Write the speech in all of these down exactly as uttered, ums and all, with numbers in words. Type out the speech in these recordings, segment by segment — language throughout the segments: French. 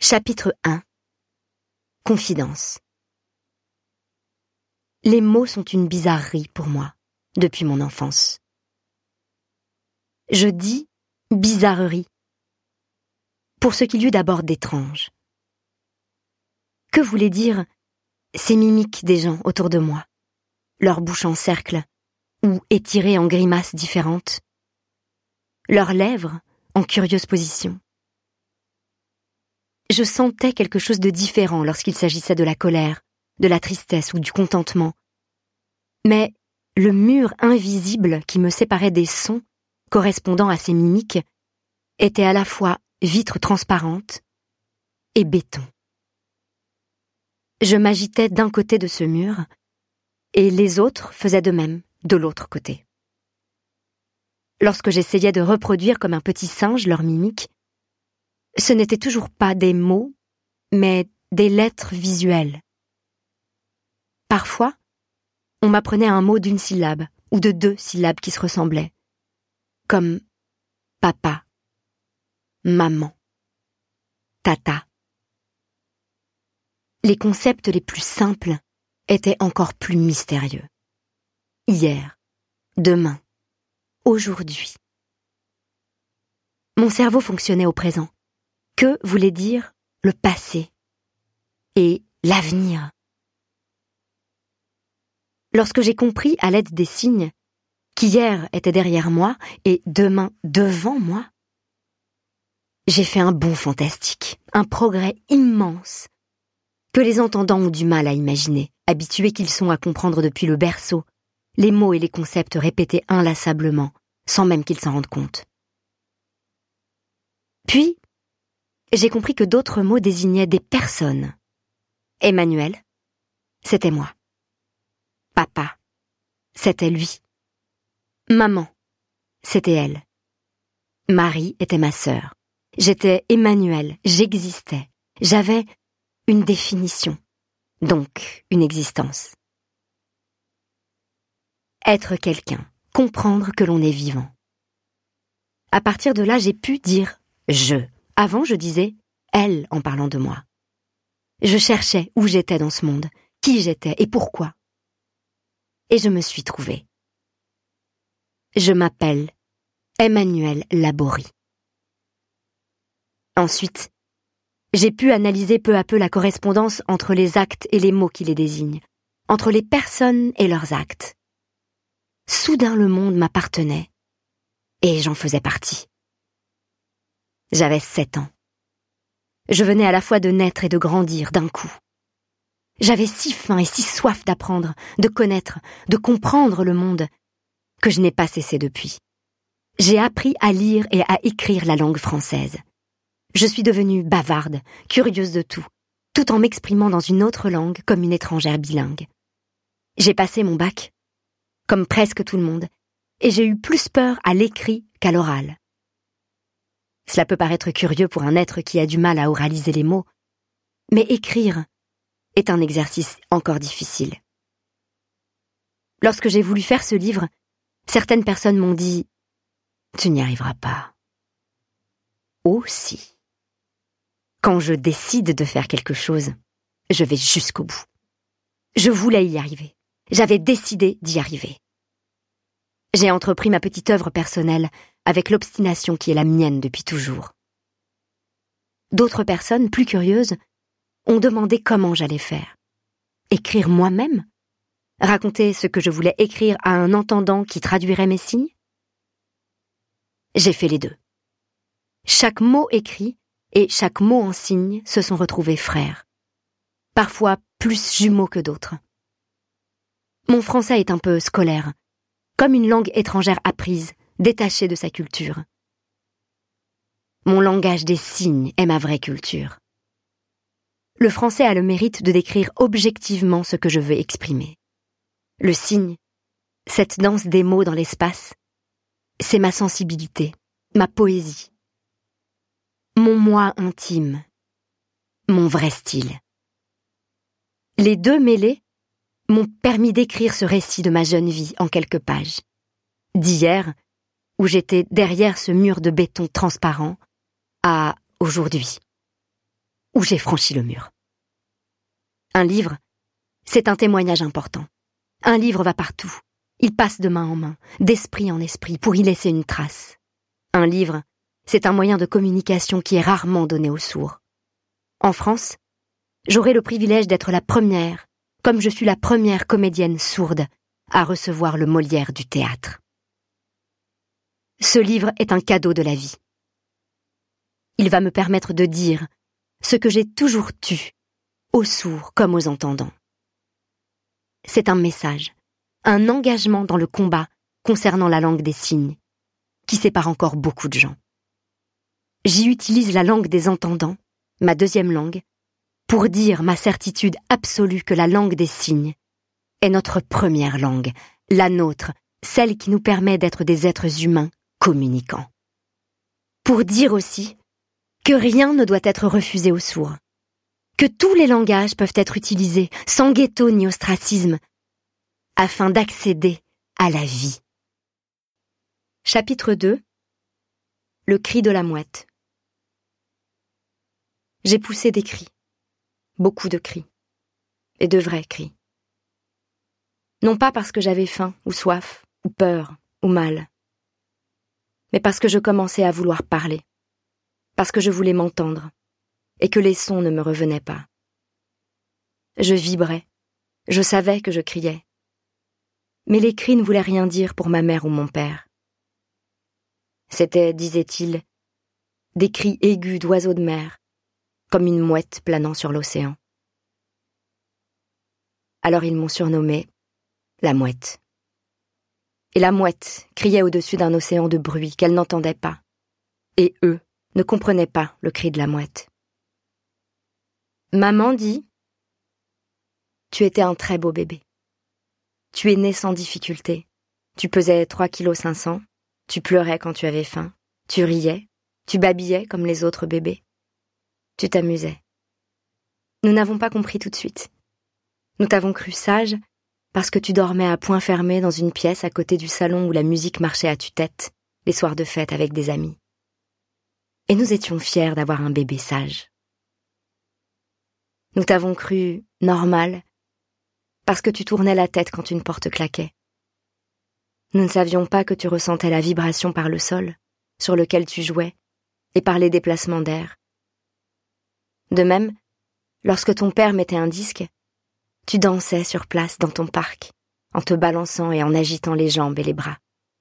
Chapitre un. Confidence. Les mots sont une bizarrerie pour moi, depuis mon enfance. Je dis bizarrerie, pour ce qu'il y eut d'abord d'étrange. Que voulaient dire ces mimiques des gens autour de moi, leur bouche en cercle, ou étirée en grimaces différentes, leurs lèvres en curieuse position. Je sentais quelque chose de différent lorsqu'il s'agissait de la colère, de la tristesse ou du contentement. Mais le mur invisible qui me séparait des sons correspondant à ces mimiques était à la fois vitre transparente et béton. Je m'agitais d'un côté de ce mur et les autres faisaient de même de l'autre côté. Lorsque j'essayais de reproduire comme un petit singe leurs mimiques, ce n'étaient toujours pas des mots, mais des lettres visuelles. Parfois, on m'apprenait un mot d'une syllabe ou de deux syllabes qui se ressemblaient, comme papa, maman, tata. Les concepts les plus simples étaient encore plus mystérieux. Hier, demain, aujourd'hui. Mon cerveau fonctionnait au présent. Que voulait dire le passé et l'avenir? Lorsque j'ai compris à l'aide des signes qu'hier était derrière moi et demain devant moi, j'ai fait un bond fantastique, un progrès immense que les entendants ont du mal à imaginer, habitués qu'ils sont à comprendre depuis le berceau, les mots et les concepts répétés inlassablement, sans même qu'ils s'en rendent compte. Puis, j'ai compris que d'autres mots désignaient des personnes. Emmanuel, c'était moi. Papa, c'était lui. Maman, c'était elle. Marie était ma sœur. J'étais Emmanuel, j'existais. J'avais une définition, donc une existence. Être quelqu'un, comprendre que l'on est vivant. À partir de là, j'ai pu dire « je ». Avant, je disais « elle » en parlant de moi. Je cherchais où j'étais dans ce monde, qui j'étais et pourquoi. Et je me suis trouvée. Je m'appelle Emmanuel Laborie. Ensuite, j'ai pu analyser peu à peu la correspondance entre les actes et les mots qui les désignent, entre les personnes et leurs actes. Soudain, le monde m'appartenait, et j'en faisais partie. J'avais sept ans. Je venais à la fois de naître et de grandir d'un coup. J'avais si faim et si soif d'apprendre, de connaître, de comprendre le monde, que je n'ai pas cessé depuis. J'ai appris à lire et à écrire la langue française. Je suis devenue bavarde, curieuse de tout, tout en m'exprimant dans une autre langue comme une étrangère bilingue. J'ai passé mon bac, comme presque tout le monde, et j'ai eu plus peur à l'écrit qu'à l'oral. Cela peut paraître curieux pour un être qui a du mal à oraliser les mots, mais écrire est un exercice encore difficile. Lorsque j'ai voulu faire ce livre, certaines personnes m'ont dit « Tu n'y arriveras pas. » Aussi. Quand je décide de faire quelque chose, je vais jusqu'au bout. Je voulais y arriver. J'avais décidé d'y arriver. J'ai entrepris ma petite œuvre personnelle avec l'obstination qui est la mienne depuis toujours. D'autres personnes, plus curieuses, ont demandé comment j'allais faire. Écrire moi-même? Raconter ce que je voulais écrire à un entendant qui traduirait mes signes? J'ai fait les deux. Chaque mot écrit et chaque mot en signe se sont retrouvés frères. Parfois plus jumeaux que d'autres. Mon français est un peu scolaire, comme une langue étrangère apprise, détachée de sa culture. Mon langage des signes est ma vraie culture. Le français a le mérite de décrire objectivement ce que je veux exprimer. Le signe, cette danse des mots dans l'espace, c'est ma sensibilité, ma poésie. Mon moi intime, mon vrai style. Les deux mêlés m'ont permis d'écrire ce récit de ma jeune vie en quelques pages. D'hier, où j'étais derrière ce mur de béton transparent, à aujourd'hui, où j'ai franchi le mur. Un livre, c'est un témoignage important. Un livre va partout. Il passe de main en main, d'esprit en esprit, pour y laisser une trace. Un livre, c'est un moyen de communication qui est rarement donné aux sourds. En France, j'aurai le privilège d'être la première, comme je suis la première comédienne sourde, à recevoir le Molière du théâtre. Ce livre est un cadeau de la vie. Il va me permettre de dire ce que j'ai toujours tu, aux sourds comme aux entendants. C'est un message, un engagement dans le combat concernant la langue des signes, qui sépare encore beaucoup de gens. J'y utilise la langue des entendants, ma deuxième langue, pour dire ma certitude absolue que la langue des signes est notre première langue, la nôtre, celle qui nous permet d'être des êtres humains communicants. Pour dire aussi que rien ne doit être refusé aux sourds, que tous les langages peuvent être utilisés sans ghetto ni ostracisme, afin d'accéder à la vie. Chapitre deux. Le cri de la mouette. J'ai poussé des cris, beaucoup de cris, et de vrais cris. Non pas parce que j'avais faim, ou soif, ou peur, ou mal, mais parce que je commençais à vouloir parler, parce que je voulais m'entendre, et que les sons ne me revenaient pas. Je vibrais, je savais que je criais, mais les cris ne voulaient rien dire pour ma mère ou mon père. C'était, disait-il, des cris aigus d'oiseaux de mer, comme une mouette planant sur l'océan. Alors ils m'ont surnommée la mouette. Et la mouette criait au-dessus d'un océan de bruit qu'elle n'entendait pas, et eux ne comprenaient pas le cri de la mouette. Maman dit « Tu étais un très beau bébé. Tu es né sans difficulté. Tu pesais trois kilos cinq cents, tu pleurais quand tu avais faim, tu riais, tu babillais comme les autres bébés. Tu t'amusais. Nous n'avons pas compris tout de suite. Nous t'avons cru sage parce que tu dormais à poings fermés dans une pièce à côté du salon où la musique marchait à tue-tête, les soirs de fête avec des amis. Et nous étions fiers d'avoir un bébé sage. Nous t'avons cru normal parce que tu tournais la tête quand une porte claquait. Nous ne savions pas que tu ressentais la vibration par le sol, sur lequel tu jouais, et par les déplacements d'air. De même, lorsque ton père mettait un disque, tu dansais sur place dans ton parc, en te balançant et en agitant les jambes et les bras.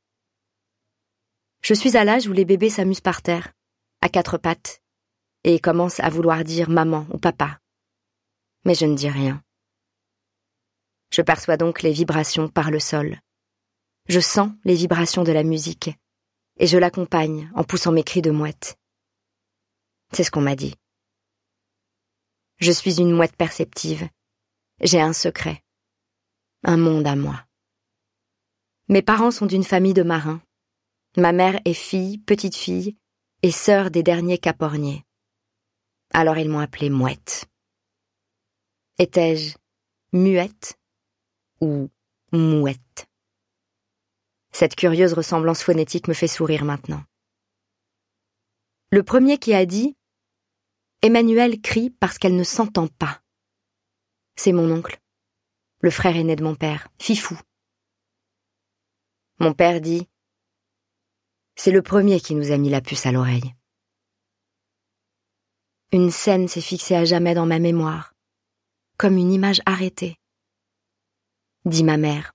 Je suis à l'âge où les bébés s'amusent par terre, à quatre pattes, et commencent à vouloir dire maman ou papa. Mais je ne dis rien. Je perçois donc les vibrations par le sol. Je sens les vibrations de la musique, et je l'accompagne en poussant mes cris de mouette. C'est ce qu'on m'a dit. Je suis une mouette perceptive. J'ai un secret. Un monde à moi. Mes parents sont d'une famille de marins. Ma mère est fille, petite fille, et sœur des derniers caporniers. Alors ils m'ont appelée mouette. Étais-je muette ou mouette? Cette curieuse ressemblance phonétique me fait sourire maintenant. Le premier qui a dit « Emmanuelle crie parce qu'elle ne s'entend pas », c'est mon oncle, le frère aîné de mon père, Fifou. Mon père dit « C'est le premier qui nous a mis la puce à l'oreille ». Une scène s'est fixée à jamais dans ma mémoire, comme une image arrêtée, dit ma mère.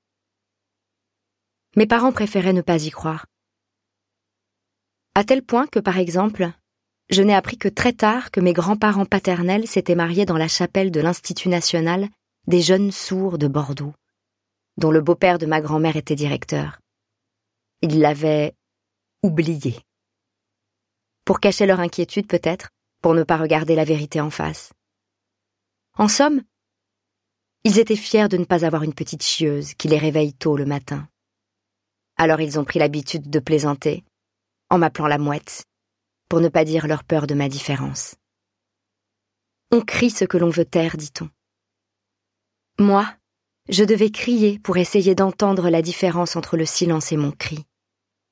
Mes parents préféraient ne pas y croire. À tel point que, par exemple, je n'ai appris que très tard que mes grands-parents paternels s'étaient mariés dans la chapelle de l'Institut national des jeunes sourds de Bordeaux, dont le beau-père de ma grand-mère était directeur. Ils l'avaient oublié. Pour cacher leur inquiétude, peut-être, pour ne pas regarder la vérité en face. En somme, ils étaient fiers de ne pas avoir une petite chieuse qui les réveille tôt le matin. Alors ils ont pris l'habitude de plaisanter, en m'appelant la mouette, pour ne pas dire leur peur de ma différence. On crie ce que l'on veut taire, dit-on. Moi, je devais crier pour essayer d'entendre la différence entre le silence et mon cri.